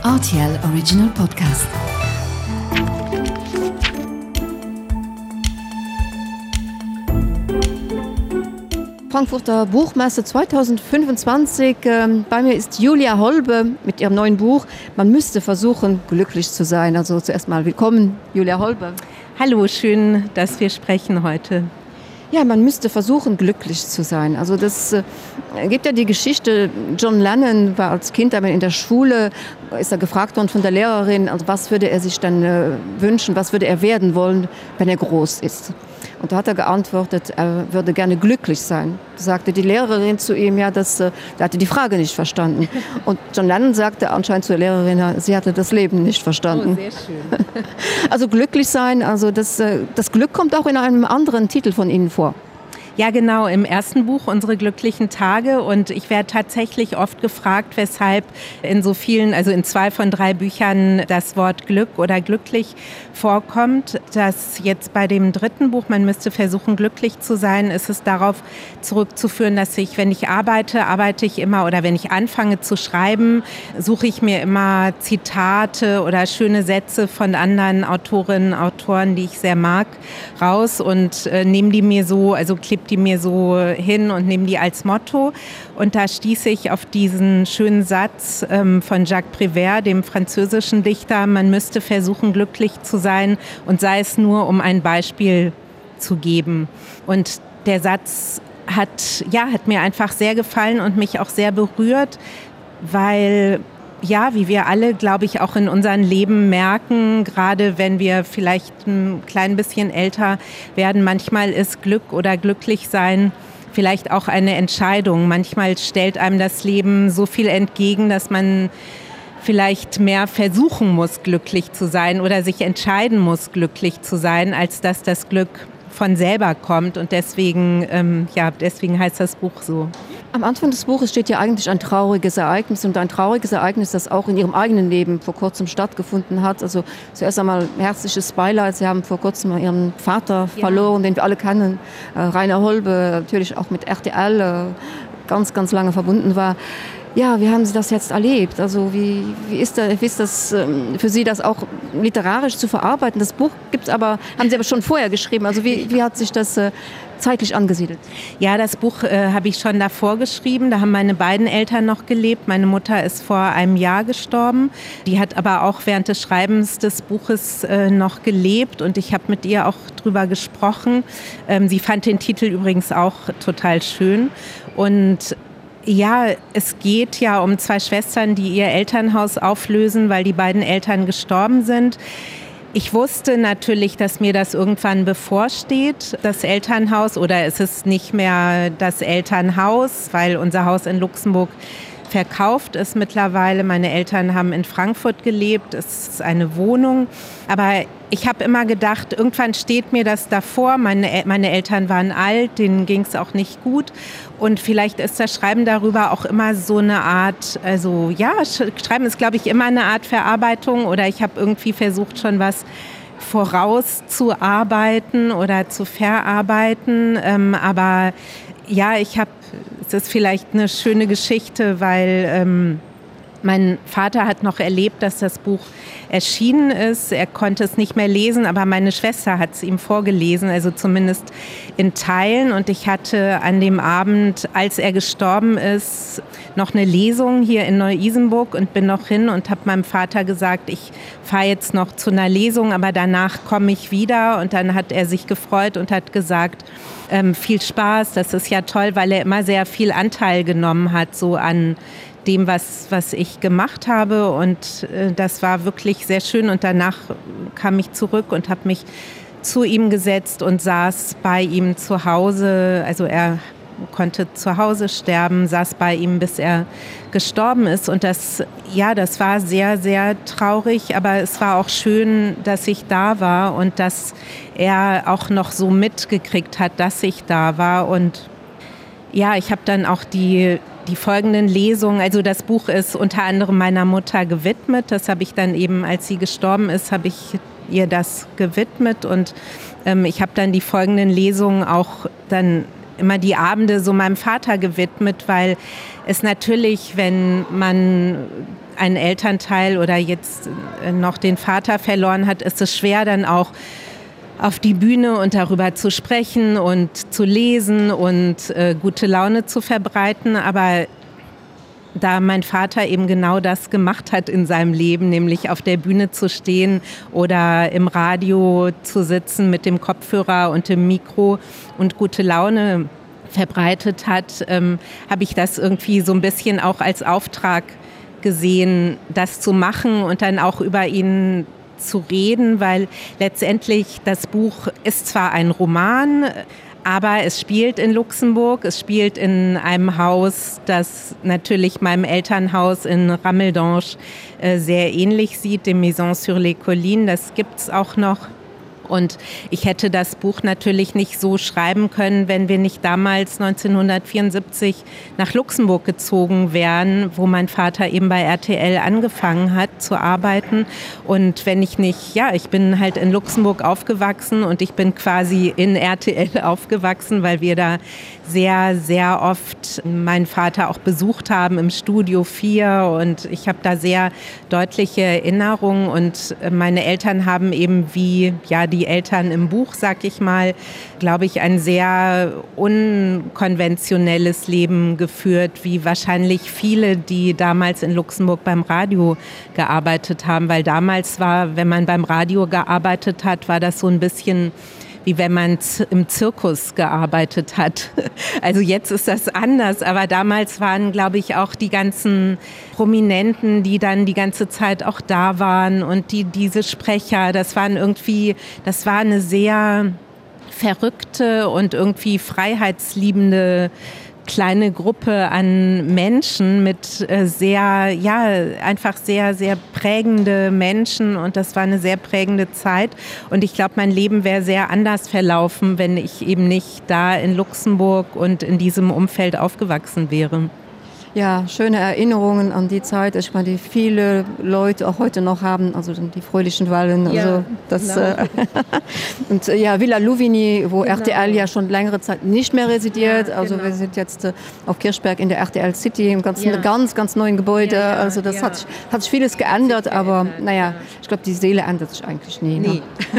RTL Original Podcast. Frankfurter Buchmesse 2025. Bei mir ist Julia Holbe mit ihrem neuen Buch Man müsste versuchen, glücklich zu sein. Also zuerst mal willkommen, Julia Holbe. Hallo, schön, dass wir sprechen heute. Ja, man müsste versuchen, glücklich zu sein. Also das gibt ja die Geschichte, John Lennon war als Kind einmal in der Schule, ist er gefragt worden von der Lehrerin, also was würde er sich dann wünschen, was würde er werden wollen, wenn er groß ist. Und da hat er geantwortet, er würde gerne glücklich sein. Da sagte die Lehrerin zu ihm, ja, er hatte die Frage nicht verstanden. Und John Lennon sagte anscheinend zur Lehrerin, sie hatte das Leben nicht verstanden. Oh, sehr schön. Also glücklich sein, also das Glück kommt auch in einem anderen Titel von Ihnen vor. Ja, genau, im ersten Buch Unsere glücklichen Tage, und ich werde tatsächlich oft gefragt, weshalb in so vielen, also in 2 von 3 Büchern das Wort Glück oder glücklich vorkommt. Dass jetzt bei dem dritten Buch, Man müsste versuchen, glücklich zu sein, ist es darauf zurückzuführen, dass wenn ich arbeite ich immer, oder wenn ich anfange zu schreiben, suche ich mir immer Zitate oder schöne Sätze von anderen Autorinnen, Autoren, die ich sehr mag, raus und nehme die mir so, also klebe die mir so hin und nehme die als Motto. Und da stieß ich auf diesen schönen Satz von Jacques Prévert, dem französischen Dichter, man müsste versuchen, glücklich zu sein, und sei es nur, um ein Beispiel zu geben. Und der Satz hat mir einfach sehr gefallen und mich auch sehr berührt, weil wie wir alle, glaube ich, auch in unserem Leben merken, gerade wenn wir vielleicht ein klein bisschen älter werden, manchmal ist Glück oder glücklich sein vielleicht auch eine Entscheidung. Manchmal stellt einem das Leben so viel entgegen, dass man vielleicht mehr versuchen muss, glücklich zu sein, oder sich entscheiden muss, glücklich zu sein, als dass das Glück von selber kommt. Und deswegen heißt das Buch so. Am Anfang des Buches steht ja eigentlich ein trauriges Ereignis, und ein trauriges Ereignis, das auch in Ihrem eigenen Leben vor kurzem stattgefunden hat. Also zuerst einmal herzliches Beileid. Sie haben vor kurzem Ihren Vater verloren, den wir alle kennen. Rainer Holbe, natürlich auch mit RTL ganz, ganz lange verbunden war. Ja, wie haben Sie das jetzt erlebt? Also wie ist das für Sie, das auch literarisch zu verarbeiten? Das Buch haben Sie aber schon vorher geschrieben. Also wie hat sich das zeitlich angesiedelt? Ja, das Buch habe ich schon davor geschrieben. Da haben meine beiden Eltern noch gelebt. Meine Mutter ist vor einem Jahr gestorben. Die hat aber auch während des Schreibens des Buches noch gelebt, und ich habe mit ihr auch drüber gesprochen. Sie fand den Titel übrigens auch total schön. Und ja, es geht ja um 2 Schwestern, die ihr Elternhaus auflösen, weil die beiden Eltern gestorben sind. Ich wusste natürlich, dass mir das irgendwann bevorsteht, das Elternhaus, oder es ist nicht mehr das Elternhaus, weil unser Haus in Luxemburg verkauft ist mittlerweile. Meine Eltern haben in Frankfurt gelebt, es ist eine Wohnung. Aber ich habe immer gedacht, irgendwann steht mir das davor. Meine Eltern waren alt, denen ging es auch nicht gut. Und vielleicht ist das Schreiben darüber auch immer so eine Art, Schreiben ist, glaube ich, immer eine Art Verarbeitung, oder ich habe irgendwie versucht, schon was vorauszuarbeiten oder zu verarbeiten. Aber es ist vielleicht eine schöne Geschichte, weil mein Vater hat noch erlebt, dass das Buch erschienen ist. Er konnte es nicht mehr lesen, aber meine Schwester hat es ihm vorgelesen, also zumindest in Teilen. Und ich hatte an dem Abend, als er gestorben ist, noch eine Lesung hier in Neu-Isenburg und bin noch hin und habe meinem Vater gesagt, ich fahre jetzt noch zu einer Lesung, aber danach komme ich wieder. Und dann hat er sich gefreut und hat gesagt, viel Spaß, das ist ja toll, weil er immer sehr viel Anteil genommen hat, so an dem, was ich gemacht habe, und das war wirklich sehr schön. Und danach kam ich zurück und habe mich zu ihm gesetzt und saß bei ihm zu Hause. Also er konnte zu Hause sterben, saß bei ihm, bis er gestorben ist. Und das war sehr, sehr traurig, aber es war auch schön, dass ich da war und dass er auch noch so mitgekriegt hat, dass ich da war. Und ja, ich habe dann auch die folgenden Lesungen, also das Buch ist unter anderem meiner Mutter gewidmet. Das habe ich dann eben, als sie gestorben ist, habe ich ihr das gewidmet. Und ich habe dann die folgenden Lesungen auch dann immer die Abende so meinem Vater gewidmet, weil es natürlich, wenn man einen Elternteil oder jetzt noch den Vater verloren hat, ist es schwer, dann auch auf die Bühne und darüber zu sprechen und zu lesen und gute Laune zu verbreiten. Aber da mein Vater eben genau das gemacht hat in seinem Leben, nämlich auf der Bühne zu stehen oder im Radio zu sitzen mit dem Kopfhörer und dem Mikro und gute Laune verbreitet hat, habe ich das irgendwie so ein bisschen auch als Auftrag gesehen, das zu machen und dann auch über ihn zu reden, weil letztendlich das Buch ist zwar ein Roman, aber es spielt in Luxemburg, es spielt in einem Haus, das natürlich meinem Elternhaus in Rameldange sehr ähnlich sieht, dem Maison sur les Collines, das gibt's auch noch. Und ich hätte das Buch natürlich nicht so schreiben können, wenn wir nicht damals 1974 nach Luxemburg gezogen wären, wo mein Vater eben bei RTL angefangen hat zu arbeiten. Und wenn ich nicht, ich bin halt in Luxemburg aufgewachsen und ich bin quasi in RTL aufgewachsen, weil wir da sehr, sehr oft meinen Vater auch besucht haben im Studio 4 und ich habe da sehr deutliche Erinnerungen und meine Eltern haben eben wie die Eltern im Buch, sag ich mal, glaube ich, ein sehr unkonventionelles Leben geführt, wie wahrscheinlich viele, die damals in Luxemburg beim Radio gearbeitet haben, weil damals war, wenn man beim Radio gearbeitet hat, war das so ein bisschen wie wenn man im Zirkus gearbeitet hat. Also jetzt ist das anders, aber damals waren, glaube ich, auch die ganzen Prominenten, die dann die ganze Zeit auch da waren und diese Sprecher, das war eine sehr verrückte und irgendwie freiheitsliebende kleine Gruppe an Menschen mit einfach sehr, sehr prägende Menschen und das war eine sehr prägende Zeit und ich glaube, mein Leben wäre sehr anders verlaufen, wenn ich eben nicht da in Luxemburg und in diesem Umfeld aufgewachsen wäre. Ja, schöne Erinnerungen an die Zeit, ich meine, die viele Leute auch heute noch haben, also die fröhlichen Wahlen, also das genau. Und Villa Louvigny, wo RTL ja schon längere Zeit nicht mehr residiert, also wir sind jetzt auf Kirchberg in der RTL City, im ganz neuen Gebäude, also das hat sich vieles geändert, aber ich glaube, die Seele ändert sich eigentlich nie. Ne?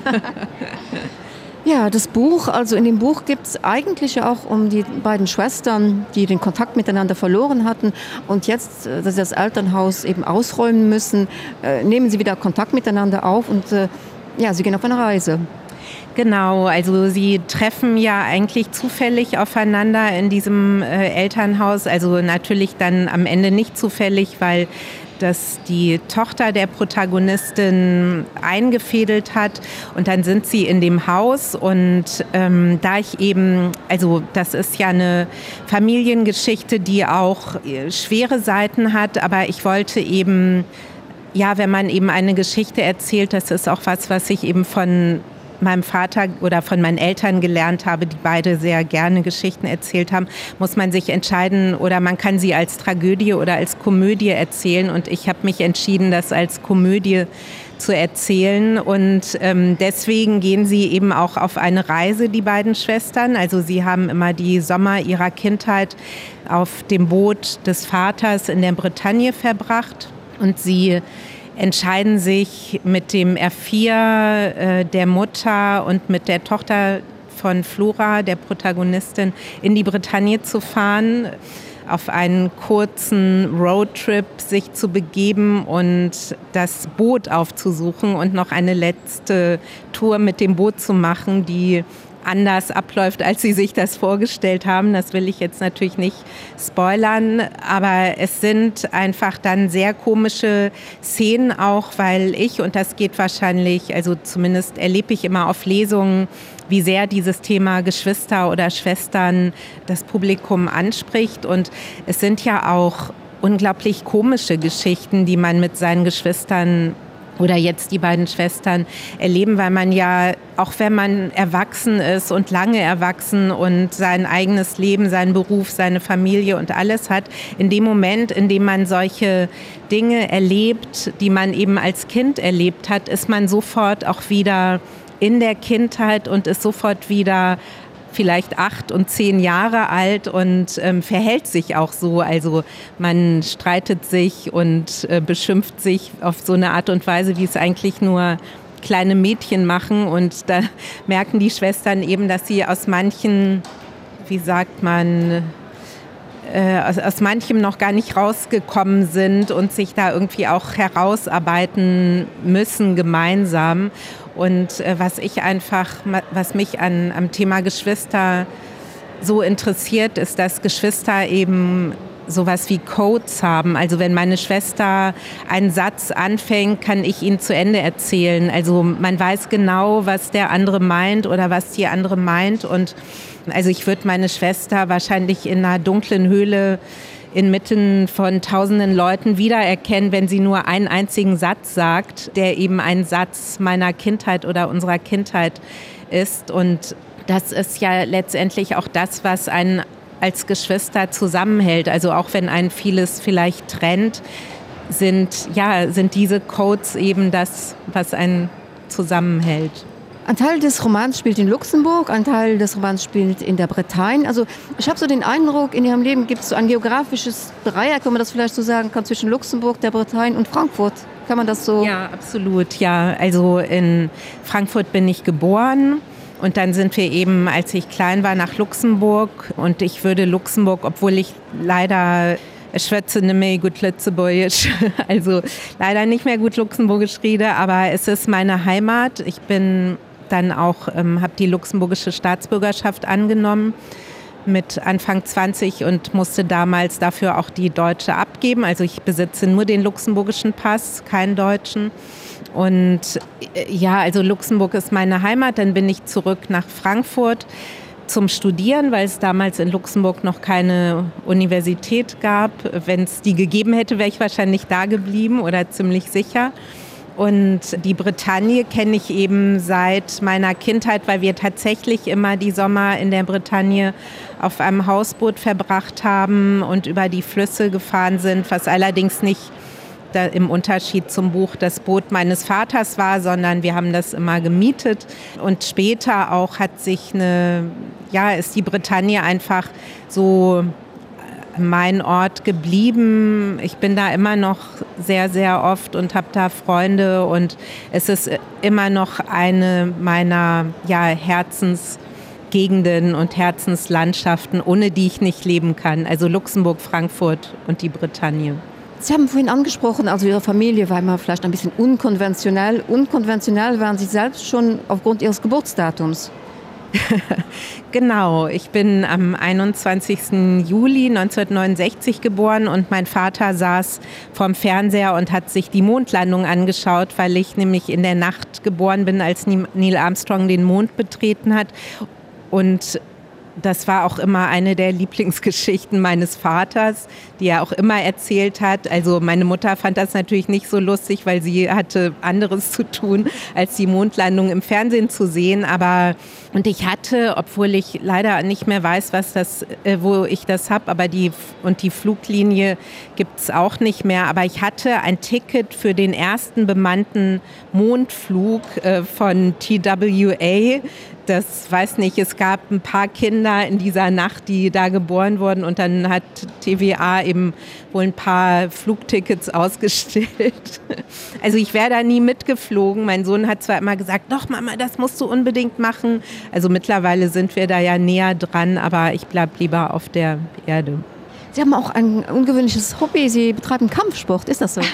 Ja, das Buch, also in dem Buch gibt es eigentlich ja auch um die beiden Schwestern, die den Kontakt miteinander verloren hatten und jetzt, dass sie das Elternhaus eben ausräumen müssen, nehmen sie wieder Kontakt miteinander auf und sie gehen auf eine Reise. Genau, also sie treffen ja eigentlich zufällig aufeinander in diesem Elternhaus, also natürlich dann am Ende nicht zufällig, weil das die Tochter der Protagonistin eingefädelt hat und dann sind sie in dem Haus und da ich eben, also das ist ja eine Familiengeschichte, die auch schwere Seiten hat, aber ich wollte eben, wenn man eben eine Geschichte erzählt, das ist auch was ich eben von meinem Vater oder von meinen Eltern gelernt habe, die beide sehr gerne Geschichten erzählt haben, muss man sich entscheiden oder man kann sie als Tragödie oder als Komödie erzählen und ich habe mich entschieden, das als Komödie zu erzählen und deswegen gehen sie eben auch auf eine Reise, die beiden Schwestern, also sie haben immer die Sommer ihrer Kindheit auf dem Boot des Vaters in der Bretagne verbracht und sie entscheiden sich mit dem R4 der Mutter und mit der Tochter von Flora, der Protagonistin, in die Bretagne zu fahren, auf einen kurzen Roadtrip sich zu begeben und das Boot aufzusuchen und noch eine letzte Tour mit dem Boot zu machen, die anders abläuft, als sie sich das vorgestellt haben. Das will ich jetzt natürlich nicht spoilern, aber es sind einfach dann sehr komische Szenen auch, weil und das geht wahrscheinlich, also zumindest erlebe ich immer auf Lesungen, wie sehr dieses Thema Geschwister oder Schwestern das Publikum anspricht und es sind ja auch unglaublich komische Geschichten, die man mit seinen Geschwistern oder jetzt die beiden Schwestern erleben, weil man ja, auch wenn man erwachsen ist und lange erwachsen und sein eigenes Leben, seinen Beruf, seine Familie und alles hat, in dem Moment, in dem man solche Dinge erlebt, die man eben als Kind erlebt hat, ist man sofort auch wieder in der Kindheit und ist sofort wieder vielleicht 8 und 10 Jahre alt und verhält sich auch so. Also man streitet sich und beschimpft sich auf so eine Art und Weise, wie es eigentlich nur kleine Mädchen machen. Und da merken die Schwestern eben, dass sie aus manchen, wie sagt man, aus manchem noch gar nicht rausgekommen sind und sich da irgendwie auch herausarbeiten müssen gemeinsam. Und was mich am Thema Geschwister so interessiert, ist, dass Geschwister eben sowas wie Codes haben. Also wenn meine Schwester einen Satz anfängt, kann ich ihn zu Ende erzählen. Also man weiß genau, was der andere meint oder was die andere meint. Und also ich würde meine Schwester wahrscheinlich in einer dunklen Höhle inmitten von tausenden Leuten wiedererkennen, wenn sie nur einen einzigen Satz sagt, der eben ein Satz meiner Kindheit oder unserer Kindheit ist. Und das ist ja letztendlich auch das, was einen als Geschwister zusammenhält. Also auch wenn einen vieles vielleicht trennt, sind diese Codes eben das, was einen zusammenhält. Ein Teil des Romans spielt in Luxemburg, ein Teil des Romans spielt in der Bretagne. Also ich habe so den Eindruck, in Ihrem Leben gibt es so ein geografisches Dreieck, wenn man das vielleicht so sagen kann, zwischen Luxemburg, der Bretagne und Frankfurt. Kann man das so? Ja, absolut. Ja, also in Frankfurt bin ich geboren. Und dann sind wir eben, als ich klein war, nach Luxemburg. Und ich würde Luxemburg, obwohl ich leider schwätze nicht mehr gut Lützeburgisch, also leider nicht mehr gut Luxemburgisch rede, aber es ist meine Heimat. Ich bin dann auch, habe die luxemburgische Staatsbürgerschaft angenommen mit Anfang 20 und musste damals dafür auch die deutsche abgeben. Also ich besitze nur den luxemburgischen Pass, keinen deutschen. Und ja, also Luxemburg ist meine Heimat. Dann bin ich zurück nach Frankfurt zum Studieren, weil es damals in Luxemburg noch keine Universität gab. Wenn es die gegeben hätte, wäre ich wahrscheinlich da geblieben oder ziemlich sicher. Und die Bretagne kenne ich eben seit meiner Kindheit, weil wir tatsächlich immer die Sommer in der Bretagne auf einem Hausboot verbracht haben und über die Flüsse gefahren sind, was allerdings nicht im Unterschied zum Buch das Boot meines Vaters war, sondern wir haben das immer gemietet. Und später auch ist die Bretagne einfach so mein Ort geblieben. Ich bin da immer noch sehr, sehr oft und habe da Freunde und es ist immer noch eine meiner Herzensgegenden und Herzenslandschaften, ohne die ich nicht leben kann. Also Luxemburg, Frankfurt und die Bretagne. Sie haben vorhin angesprochen, also Ihre Familie war immer vielleicht ein bisschen unkonventionell. Unkonventionell waren Sie selbst schon aufgrund Ihres Geburtsdatums. Genau, ich bin am 21. Juli 1969 geboren und mein Vater saß vorm Fernseher und hat sich die Mondlandung angeschaut, weil ich nämlich in der Nacht geboren bin, als Neil Armstrong den Mond betreten hat. Und das war auch immer eine der Lieblingsgeschichten meines Vaters, die er auch immer erzählt hat. Also meine Mutter fand das natürlich nicht so lustig, weil sie hatte anderes zu tun, als die Mondlandung im Fernsehen zu sehen. Und ich hatte, obwohl ich leider nicht mehr weiß, wo ich das habe, aber die Fluglinie gibt es auch nicht mehr. Aber ich hatte ein Ticket für den ersten bemannten Mondflug von TWA. Das weiß nicht, es gab ein paar Kinder in dieser Nacht, die da geboren wurden und dann hat TVA eben wohl ein paar Flugtickets ausgestellt. Also ich wäre da nie mitgeflogen. Mein Sohn hat zwar immer gesagt, doch Mama, das musst du unbedingt machen. Also mittlerweile sind wir da ja näher dran, aber ich bleibe lieber auf der Erde. Sie haben auch ein ungewöhnliches Hobby, Sie betreiben Kampfsport, ist das so?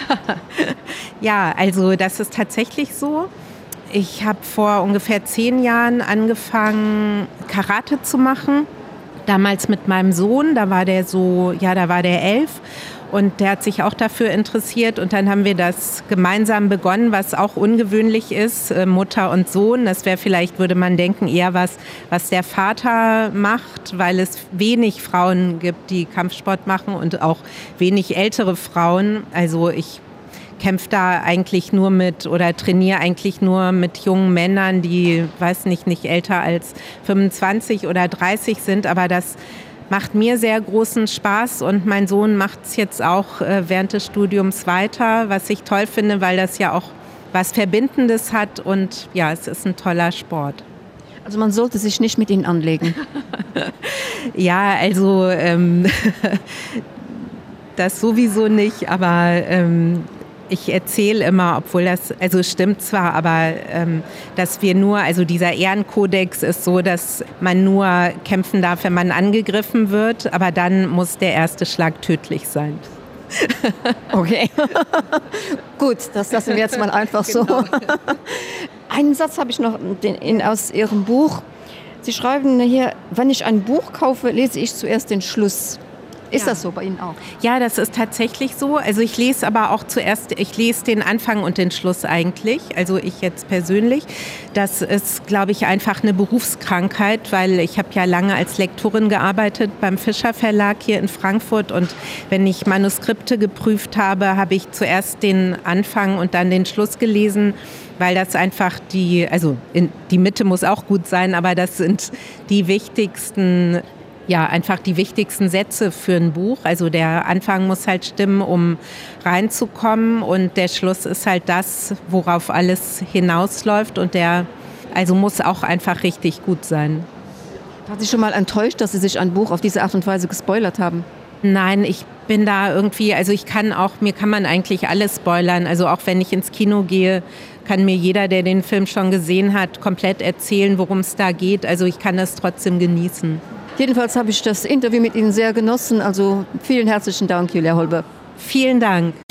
Ja, also das ist tatsächlich so. Ich habe vor ungefähr 10 Jahren angefangen, Karate zu machen. Damals mit meinem Sohn, da war der 11 und der hat sich auch dafür interessiert. Und dann haben wir das gemeinsam begonnen, was auch ungewöhnlich ist, Mutter und Sohn. Das wäre vielleicht, würde man denken, eher was der Vater macht, weil es wenig Frauen gibt, die Kampfsport machen und auch wenig ältere Frauen. Also ich kämpfe da eigentlich trainiere eigentlich nur mit jungen Männern, die, nicht älter als 25 oder 30 sind, aber das macht mir sehr großen Spaß und mein Sohn macht es jetzt auch während des Studiums weiter, was ich toll finde, weil das ja auch was Verbindendes hat und ja, es ist ein toller Sport. Also man sollte sich nicht mit ihnen anlegen. Ja, also das sowieso nicht, aber ich erzähle immer, obwohl das, also stimmt zwar, aber dass wir nur, also dieser Ehrenkodex ist so, dass man nur kämpfen darf, wenn man angegriffen wird, aber dann muss der erste Schlag tödlich sein. Okay, gut, das lassen wir jetzt mal einfach so. Genau. Einen Satz habe ich noch aus Ihrem Buch. Sie schreiben hier, wenn ich ein Buch kaufe, lese ich zuerst den Schluss. Ist das so bei Ihnen auch? Ja, das ist tatsächlich so. Also ich lese aber auch ich lese den Anfang und den Schluss eigentlich. Also ich jetzt persönlich. Das ist, glaube ich, einfach eine Berufskrankheit, weil ich habe ja lange als Lektorin gearbeitet beim Fischer Verlag hier in Frankfurt. Und wenn ich Manuskripte geprüft habe, habe ich zuerst den Anfang und dann den Schluss gelesen, weil das einfach die Mitte muss auch gut sein, aber das sind die wichtigsten einfach die wichtigsten Sätze für ein Buch. Also der Anfang muss halt stimmen, um reinzukommen und der Schluss ist halt das, worauf alles hinausläuft und der muss auch einfach richtig gut sein. War Sie schon mal enttäuscht, dass Sie sich ein Buch auf diese Art und Weise gespoilert haben? Nein, ich bin da irgendwie, mir kann man eigentlich alles spoilern. Also auch wenn ich ins Kino gehe, kann mir jeder, der den Film schon gesehen hat, komplett erzählen, worum es da geht. Also ich kann das trotzdem genießen. Jedenfalls habe ich das Interview mit Ihnen sehr genossen. Also vielen herzlichen Dank, Julia Holbe. Vielen Dank.